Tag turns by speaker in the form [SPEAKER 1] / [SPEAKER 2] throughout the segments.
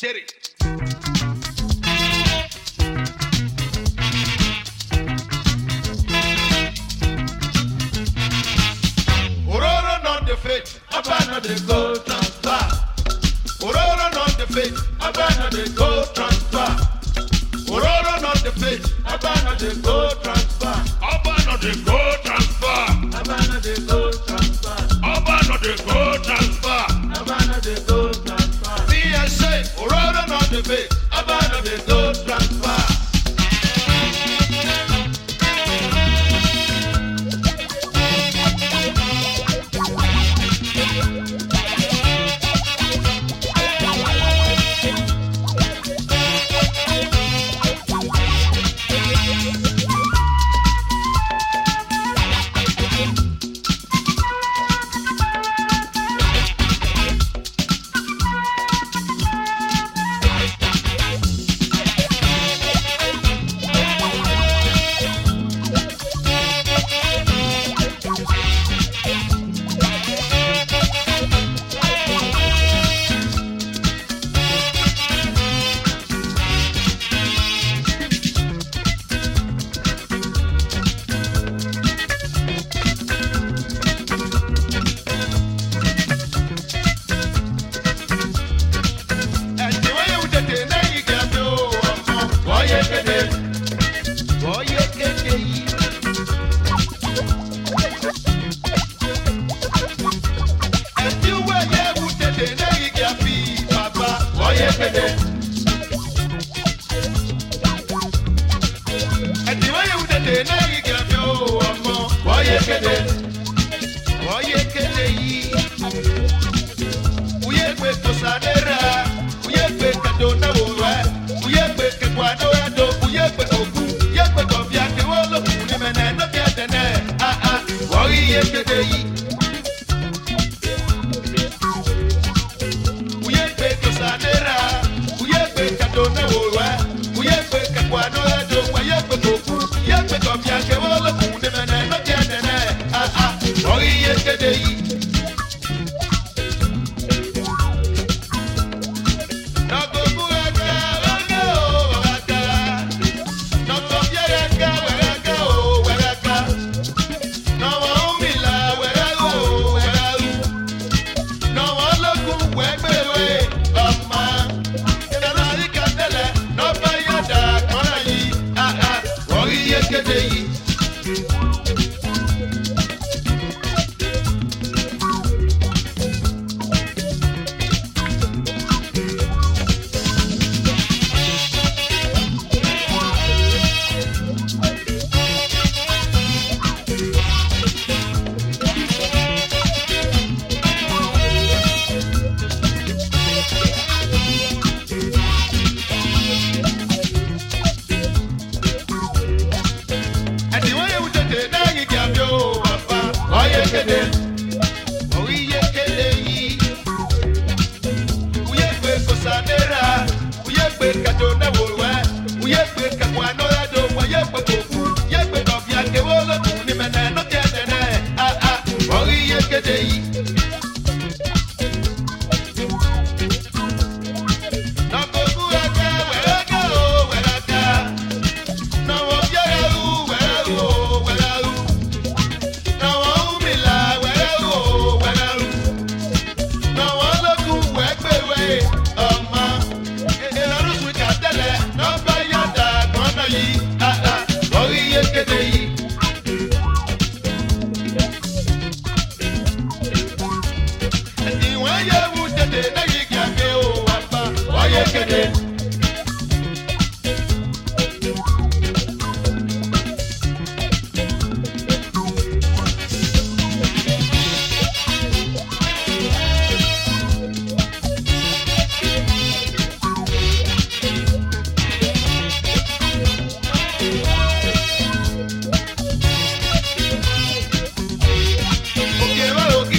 [SPEAKER 1] Cherry. Ororo not the fate, Abana the gold transfer. Ororo not the fate, Abana the gold transfer. Ororo not the fate, Abana the gold transfer. Abana the gold transfer. Abana the gold transfer. Abana the gold transfer. Abana the gold transfer. See I say, Ororo not the fate, Abana the gold transfer.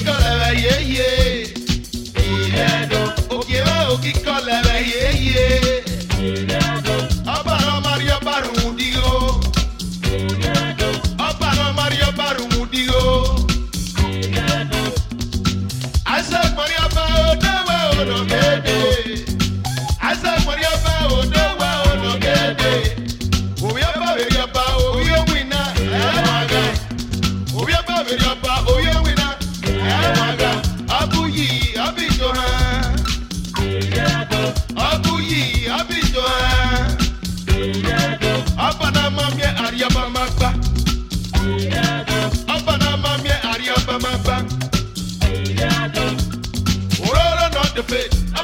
[SPEAKER 1] Yeah.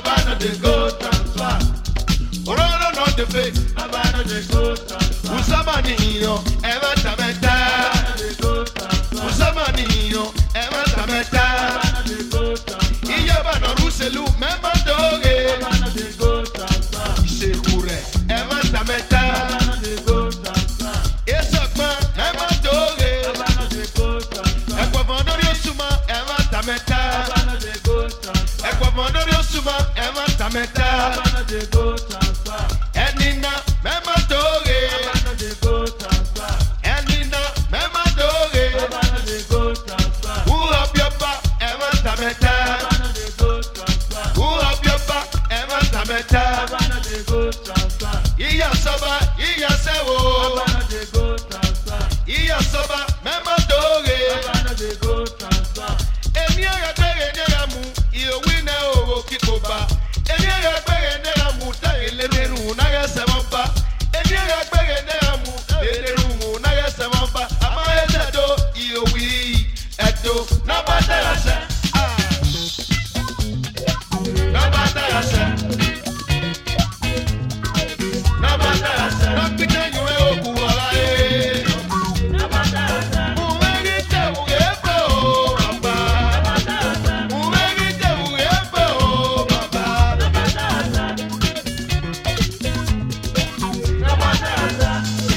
[SPEAKER 1] Abana de go transfer. Ororo not the fake. Abana de go transfer. Usamanino, Eva Tameta. Abana de go transfer. Usamanino, Eva Tameta. Abana de go transfer. Iyabana Ruselu, Memba Doge. Abana de go transfer. Sekure, Eva Tameta. Abana de go transfer. Esakma, Memba Doge. Abana de go transfer. Ekwavonorio Suma, Eva Tameta. Abana de go transfer. Ekwavonorio Suma, Eva Tameta. Abana de go transfer. Enina, Memba Doge. Abana de go transfer. Enina, Memba Doge. Abana de go transfer. Who up your back, Eva Tameta. Abana de go transfer. Who up your back, Eva Tameta. Abana de go transfer. Iya Soba, Iya Sewo. Abana de go transfer. Iya Soba, Memba Doge. Abana de go transfer. Emi ya gbere neramu, iyo wina owo kikoba. Emi ya gbere neramu, ta eleru na ya semba. Emi ya gbere neramu, eleru na ya semba. Ama edo iyo wi edo na batarase. Na batarase. Na batarase. Na pita yuwe okuwala e. Na batarase. Uwegite ugepo baba. Na batarase. Uwegite ugepo baba. Na batarase. Na batarase.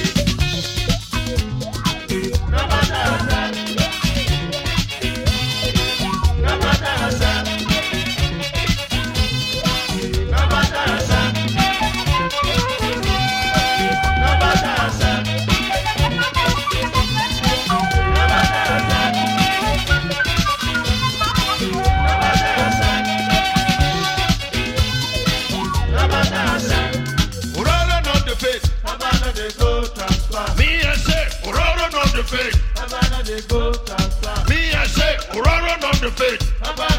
[SPEAKER 1] Na batarase. Na batarase. Na batarase. Uroro not the fake. Abana de go transfer. Me I say, Uroro not the fake. Abana de go transfer. Me I say, Uroro not the fake.